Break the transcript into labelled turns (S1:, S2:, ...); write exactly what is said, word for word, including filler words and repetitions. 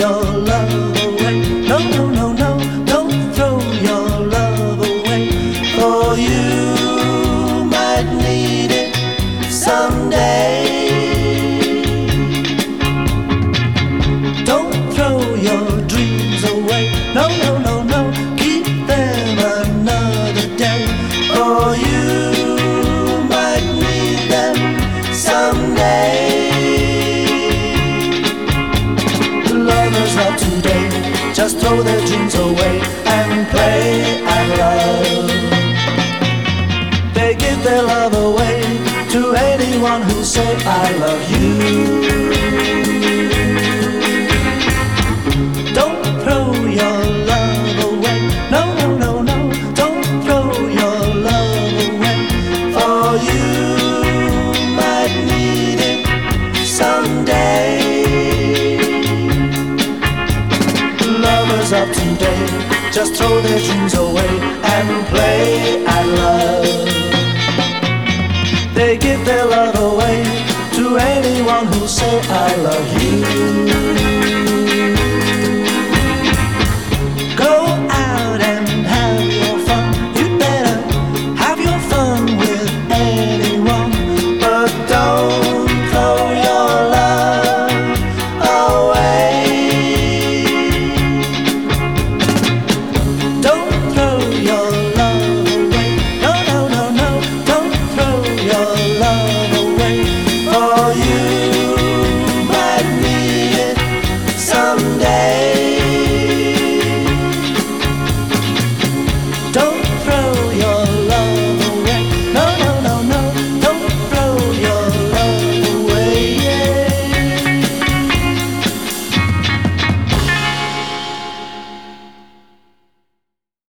S1: your love away. No, no, no, no, don't throw your love away. For you might need it someday. Don't throw your dreams away. No, no, no, no, keep them another day. For you might need them someday. The lovers of today just throw their dreams away and play at love. They give their love away to anyone who say I love you. Don't throw your love away. No, no, no, no, don't throw your love away. For you might need it someday. Lovers of today just throw their dreams away and play at love. They give their love away to anyone who say I love you.